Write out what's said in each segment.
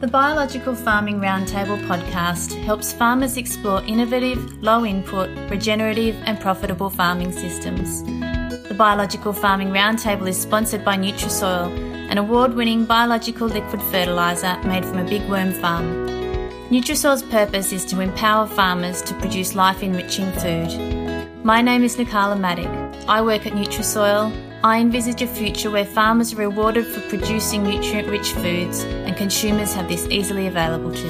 The Biological Farming Roundtable podcast helps farmers explore innovative, low-input, regenerative and profitable farming systems. The Biological Farming Roundtable is sponsored by Nutrisoil, an award-winning biological liquid fertiliser made from a big worm farm. Nutrisoil's purpose is to empower farmers to produce life-enriching food. My name is Nikala Maddock. I work at Nutrisoil. I envisage a future where farmers are rewarded for producing nutrient-rich foods and consumers have this easily available to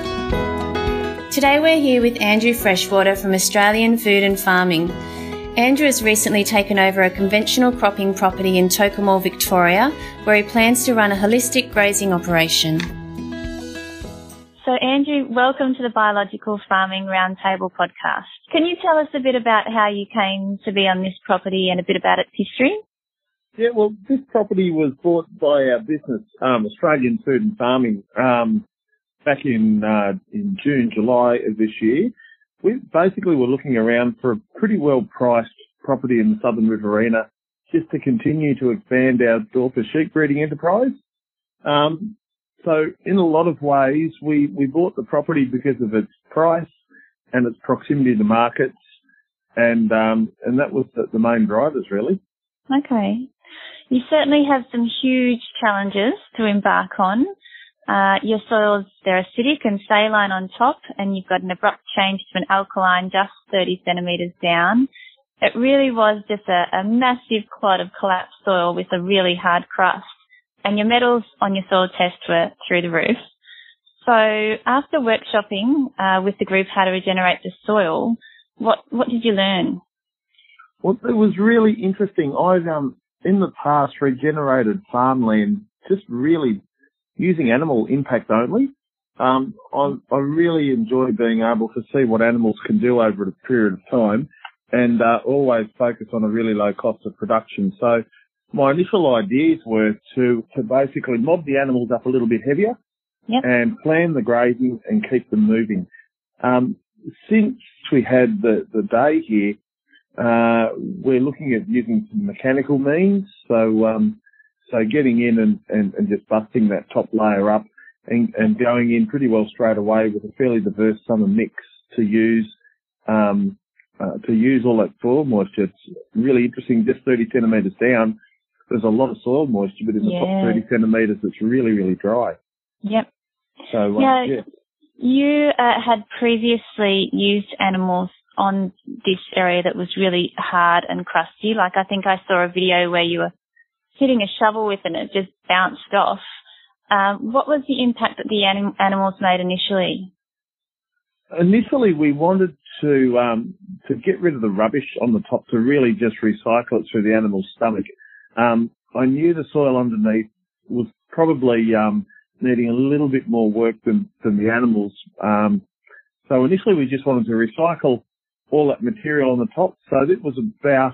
them. Today we're here with Andrew Freshwater from Australian Food and Farming. Andrew has recently taken over a conventional cropping property in Tocumwal, Victoria, where he plans to run a holistic grazing operation. So Andrew, welcome to the Biological Farming Roundtable podcast. Can you tell us a bit about how you came to be on this property and a bit about its history? Yeah, well, this property was bought by our business, Australian Food and Farming, back in June, July of this year. We basically were looking around for a pretty well-priced property in the Southern Riverina just to continue to expand our Dorper sheep breeding enterprise. So in a lot of ways, we bought the property because of its price and its proximity to markets, and that was the main drivers, really. Okay. You certainly have some huge challenges to embark on. Your soils, they're acidic and saline on top, and you've got an abrupt change to an alkaline just 30 centimetres down. It really was just a massive clod of collapsed soil with a really hard crust, and your metals on your soil test were through the roof. So after workshopping with the group how to regenerate the soil, what did you learn? Well, it was really interesting. I've in the past regenerated farmland just really using animal impact only. I really enjoy being able to see what animals can do over a period of time and always focus on a really low cost of production. So my initial ideas were to basically mob the animals up a little bit heavier. Yep. And plan the grazing and keep them moving. Since we had the day here, we're looking at using some mechanical means, so getting in and just busting that top layer up and going in pretty well straight away with a fairly diverse summer mix to use all that soil moisture. It's really interesting. Just 30 centimetres down, there's a lot of soil moisture, but in the top 30 centimetres, it's really, really dry. Yep. So you had previously used animals on this area that was really hard and crusty. Like I think I saw a video where you were hitting a shovel with it and it just bounced off. What was the impact that the animals made initially? Initially, we wanted to get rid of the rubbish on the top, to really just recycle it through the animal's stomach. I knew the soil underneath was probably needing a little bit more work than the animals. So initially, we just wanted to recycle all that material on the top. So it was about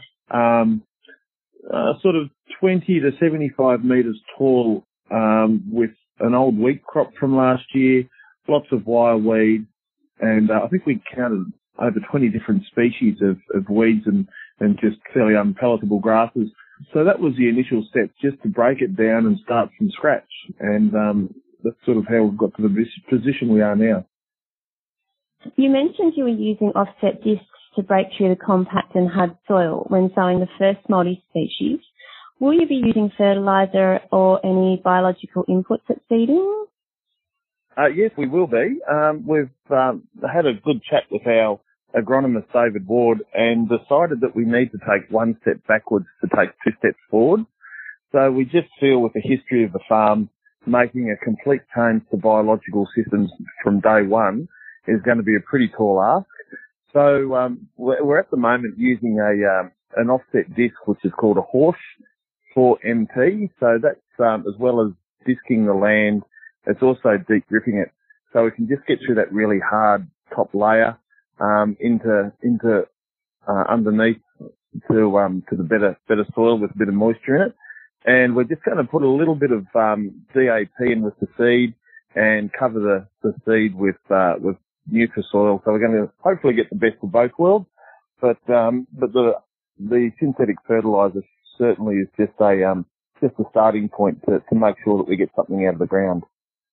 sort of 20 to 75 metres tall, with an old wheat crop from last year, lots of wireweed, and I think we counted over 20 different species of weeds and just fairly unpalatable grasses. So that was the initial step, just to break it down and start from scratch. And that's sort of how we've got to the position we are now. You mentioned you were using offset discs to break through the compact and hard soil when sowing the first multi-species. Will you be using fertiliser or any biological inputs at seeding? Yes, we will be. We've had a good chat with our agronomist, David Ward, and decided that we need to take one step backwards to take two steps forward. So we just feel, with the history of the farm, making a complete change to biological systems from day one is going to be a pretty tall ask. So we're at the moment using an offset disc, which is called a Horsch 4MT. So that's as well as disking the land, it's also deep ripping it. So we can just get through that really hard top layer into underneath to the better soil with a bit of moisture in it. And we're just going to put a little bit of DAP in with the seed and cover the seed with Nutrisoil. So we're going to hopefully get the best of both worlds. But the synthetic fertiliser certainly is just a starting point to make sure that we get something out of the ground.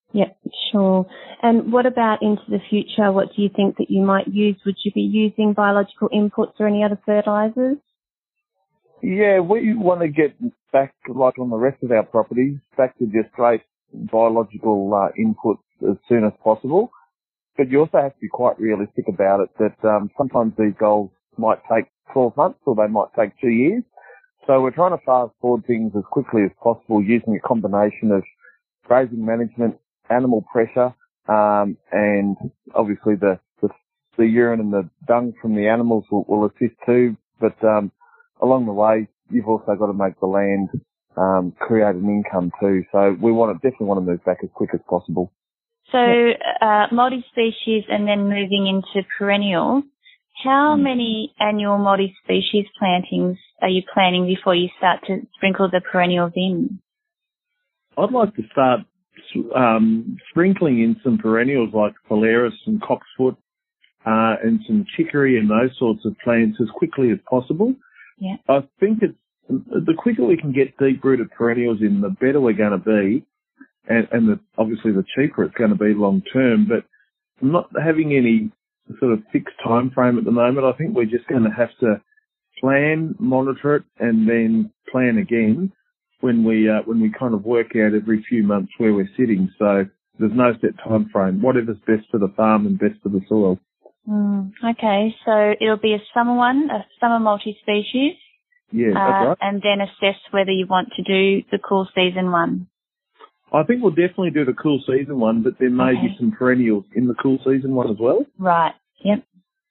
Yep, sure. And what about into the future? What do you think that you might use? Would you be using biological inputs or any other fertilisers? Yeah, we want to get back, like on the rest of our properties, back to just straight biological inputs as soon as possible. But you also have to be quite realistic about it, that sometimes these goals might take 12 months or they might take 2 years. So we're trying to fast forward things as quickly as possible using a combination of grazing management, animal pressure, and obviously the urine and the dung from the animals will assist too. But along the way, you've also got to make the land create an income too. So we definitely want to move back as quick as possible. So multi-species and then moving into perennial. How many annual multi-species plantings are you planning before you start to sprinkle the perennials in? I'd like to start sprinkling in some perennials like phalaris and cocksfoot and some chicory and those sorts of plants as quickly as possible. Yeah. I think the quicker we can get deep-rooted perennials in, the better we're going to be, and obviously the cheaper it's going to be long-term. But I'm not having any sort of fixed time frame at the moment. I think we're just going to have to plan, monitor it, and then plan again when we kind of work out every few months where we're sitting. So there's no set time frame. Whatever's best for the farm and best for the soil. Okay, so it'll be a summer one, a summer multi-species. Yeah, that's right. And then assess whether you want to do the cool season one. I think we'll definitely do the cool season one, but there may be some perennials in the cool season one as well. Right. Yep.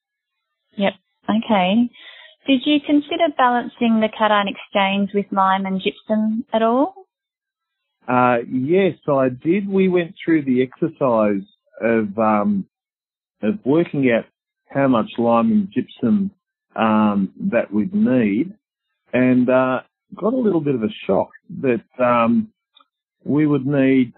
Okay. Did you consider balancing the cation exchange with lime and gypsum at all? Yes, I did. We went through the exercise of working out how much lime and gypsum that we'd need, and got a little bit of a shock that we would need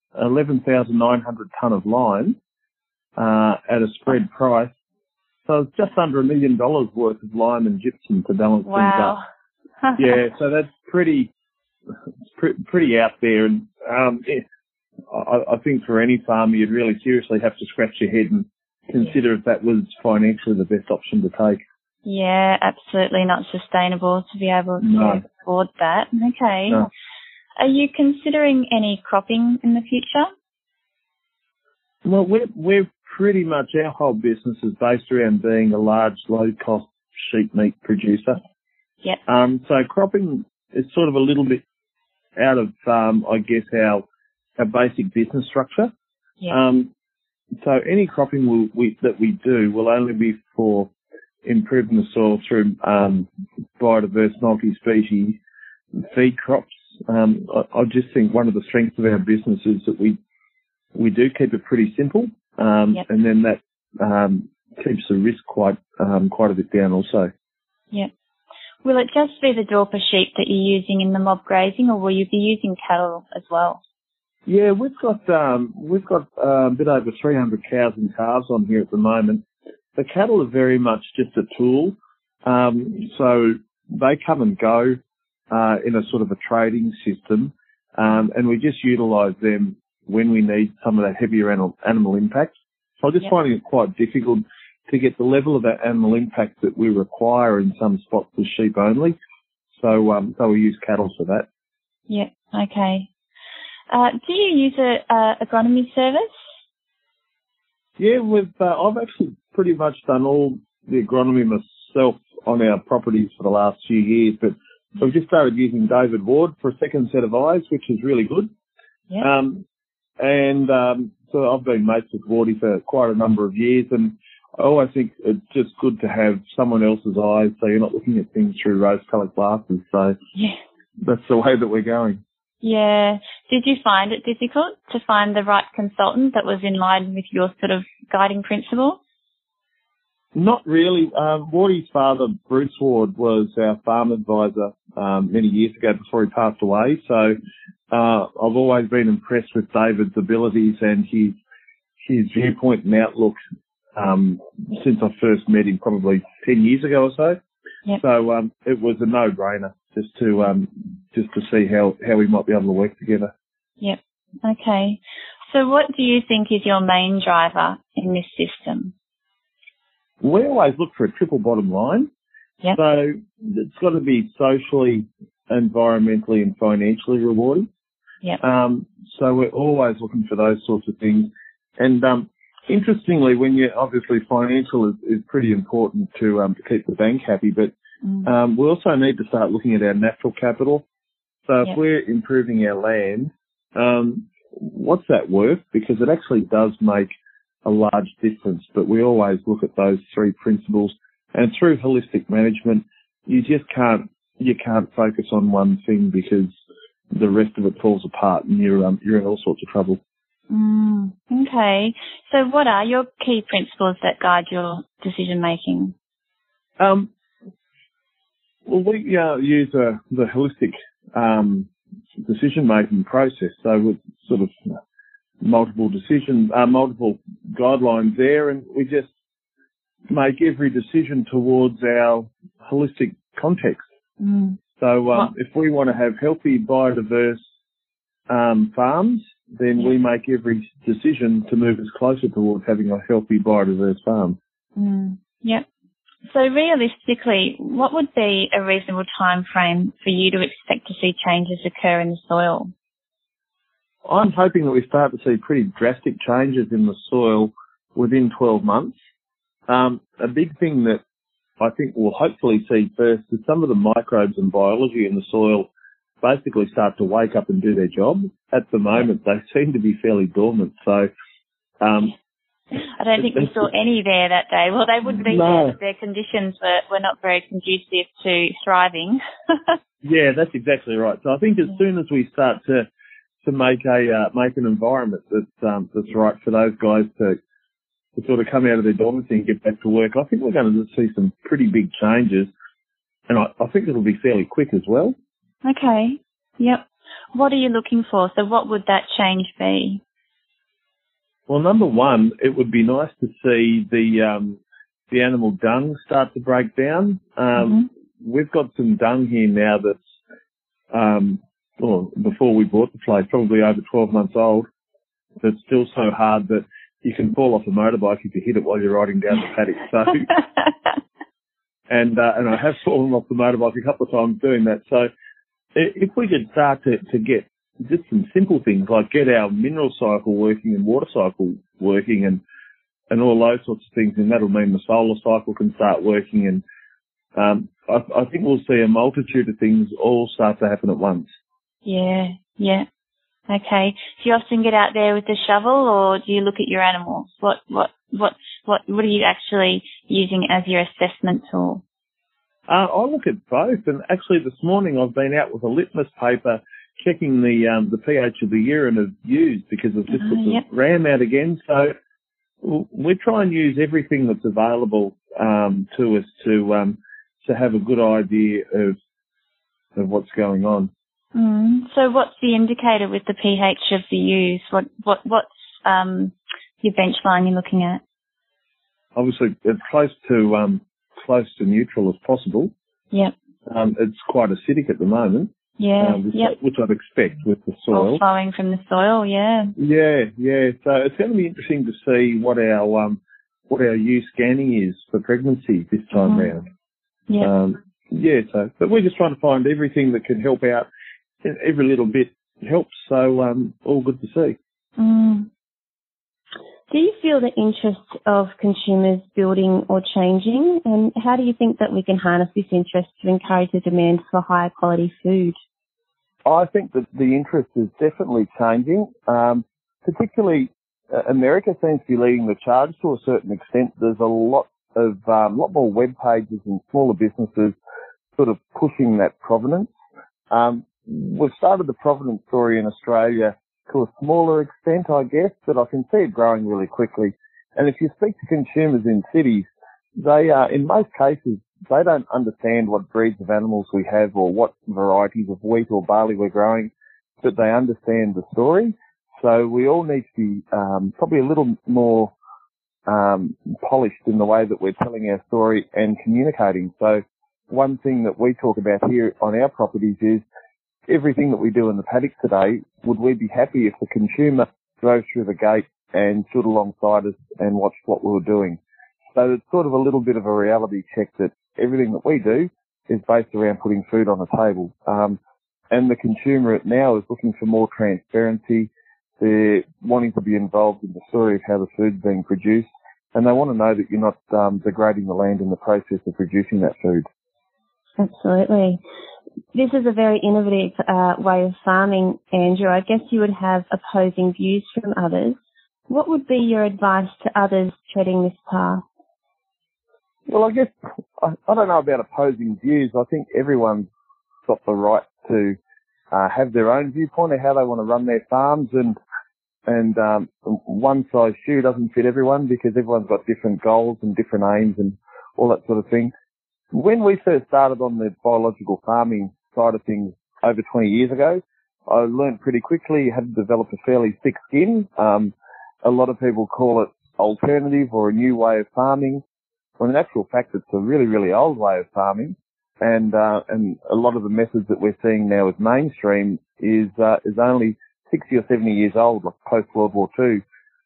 11,900 tonne of lime at a spread price. So it's just under $1 million worth of lime and gypsum to balance things up. Yeah, so that's pretty out there. And I think for any farmer, you'd really seriously have to scratch your head and consider if that was financially the best option to take. Yeah, absolutely not sustainable to be able to afford that. Okay. No. Are you considering any cropping in the future? Well, we're pretty much, our whole business is based around being a large, low-cost sheep meat producer. Yep. So cropping is sort of a little bit out of, I guess, our basic business structure. Yep. So any cropping that we do will only be for improving the soil through biodiverse multi-species feed crops. I just think one of the strengths of our business is that we do keep it pretty simple, and then that keeps the risk quite a bit down also. Yep. Will it just be the Dorper sheep that you're using in the mob grazing, or will you be using cattle as well? Yeah, we've got a bit over 300 cows and calves on here at the moment. The cattle are very much just a tool, so they come and go in a sort of a trading system, and we just utilise them when we need some of that heavier animal impact. So I'm just finding it quite difficult to get the level of that animal impact that we require in some spots with sheep only. So we use cattle for that. Yeah. Okay. Do you use a agronomy service? Yeah, I've actually pretty much done all the agronomy myself on our properties for the last few years, but we've just started using David Ward for a second set of eyes, which is really good. Yeah. So I've been mates with Wardy for quite a number of years, and I always think it's just good to have someone else's eyes so you're not looking at things through rose-coloured glasses. So that's the way that we're going. Yeah. Did you find it difficult to find the right consultant that was in line with your sort of guiding principle? Not really. Wardy's father, Bruce Ward, was our farm advisor many years ago before he passed away. So I've always been impressed with David's abilities and his viewpoint and outlook since I first met him probably 10 years ago or so. Yep. So it was a no-brainer just to see how we might be able to work together. Yep. Okay. So what do you think is your main driver in this system? We always look for a triple bottom line. Yep. So it's got to be socially, environmentally and financially rewarding. Yep. So we're always looking for those sorts of things. And interestingly, when you obviously financial is pretty important to keep the bank happy, but we also need to start looking at our natural capital. So if we're improving our land, what's that worth? Because it actually does make a large difference. But we always look at those three principles, and through holistic management, you can't focus on one thing because the rest of it falls apart and you're in all sorts of trouble. Okay. So what are your key principles that guide your decision making? Well, we use the holistic decision making process. So with sort of multiple guidelines there, and we just make every decision towards our holistic context. So if we want to have healthy, biodiverse farms, then we make every decision to move us closer towards having a healthy, biodiverse farm. Yep. So realistically, what would be a reasonable time frame for you to expect to see changes occur in the soil? I'm hoping that we start to see pretty drastic changes in the soil within 12 months. A big thing that I think we'll hopefully see first is some of the microbes and biology in the soil basically start to wake up and do their job. At the moment, they seem to be fairly dormant. So I don't think we saw any there that day. Well, they wouldn't be there, but their conditions were not very conducive to thriving. Yeah, that's exactly right. So I think as soon as we start to make an environment that's right for those guys to sort of come out of their dormancy and get back to work, I think we're going to see some pretty big changes, and I think it'll be fairly quick as well. Okay. Yep. What are you looking for? So what would that change be? Well, number one, it would be nice to see the animal dung start to break down. We've got some dung here now that's, before we bought the place, probably over 12 months old. That's still so hard that you can fall off a motorbike if you hit it while you're riding down the paddock. So, and I have fallen off the motorbike a couple of times doing that. So if we could start to get just some simple things like get our mineral cycle working and water cycle working and all those sorts of things, and that'll mean the solar cycle can start working. And I think we'll see a multitude of things all start to happen at once. Yeah. Okay. Do you often get out there with the shovel, or do you look at your animals? What are you actually using as your assessment tool? I look at both, and actually this morning I've been out with a litmus paper checking the pH of the urine of ewes because I've just put the ram out again. So we try and use everything that's available to us to have a good idea of what's going on. So what's the indicator with the pH of the ewes? What's your benchline you're looking at? Obviously, it's close to neutral as possible. Yep. It's quite acidic at the moment. Yeah. Which I'd expect with the soil. All flowing from the soil. Yeah. Yeah. So it's going to be interesting to see what our ewe scanning is for pregnancy this time round. Yeah. But we're just trying to find everything that can help out. Every little bit helps. So all good to see. Do you feel the interest of consumers building or changing? And how do you think that we can harness this interest to encourage the demand for higher quality food? I think that the interest is definitely changing. Particularly, America seems to be leading the charge to a certain extent. There's a lot more web pages and smaller businesses sort of pushing that provenance. We've started the provenance story in Australia to a smaller extent, I guess, but I can see it growing really quickly. And if you speak to consumers in cities, they in most cases, they don't understand what breeds of animals we have or what varieties of wheat or barley we're growing, but they understand the story. So we all need to be probably a little more polished in the way that we're telling our story and communicating. So one thing that we talk about here on our properties is everything that we do in the paddock today, would we be happy if the consumer drove through the gate and stood alongside us and watched what we were doing. So it's sort of a little bit of a reality check that everything that we do is based around putting food on the table. And the consumer now is looking for more transparency. They're wanting to be involved in the story of how the food's being produced, and they want to know that you're not degrading the land in the process of producing that food. Absolutely. This is a very innovative way of farming, Andrew. I guess you would have opposing views from others. What would be your advice to others treading this path? Well, I guess I don't know about opposing views. I think everyone's got the right to have their own viewpoint of how they want to run their farms, and one size shoe doesn't fit everyone because everyone's got different goals and different aims and all that sort of thing. When we first started on the biological farming side of things over 20 years ago, I learned pretty quickly you had to develop a fairly thick skin. A lot of people call it alternative or a new way of farming. When in actual fact, it's a really, really old way of farming. And a lot of the methods that we're seeing now as mainstream is only 60 or 70 years old, like post World War II.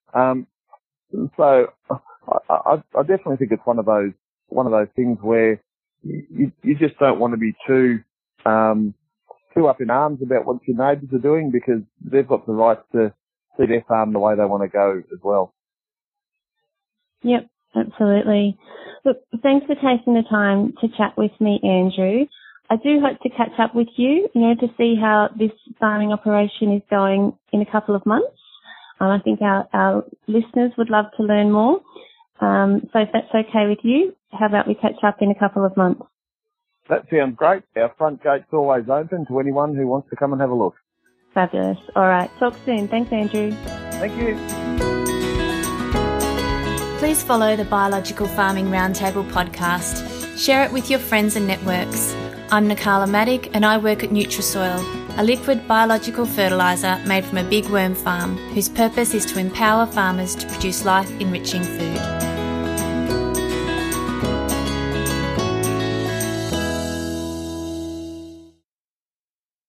So I definitely think it's one of those things where you just don't want to be too up in arms about what your neighbours are doing, because they've got the right to see their farm the way they want to go as well. Yep, absolutely. Look, thanks for taking the time to chat with me, Andrew. I do hope to catch up with you, to see how this farming operation is going in a couple of months. I think our listeners would love to learn more. So if that's okay with you, how about we catch up in a couple of months? That sounds great. Our front gate's always open to anyone who wants to come and have a look. Fabulous. All right. Talk soon. Thanks, Andrew. Thank you. Please follow the Biological Farming Roundtable podcast. Share it with your friends and networks. I'm Nikala Maddock and I work at Nutrisoil, a liquid biological fertiliser made from a big worm farm whose purpose is to empower farmers to produce life-enriching food.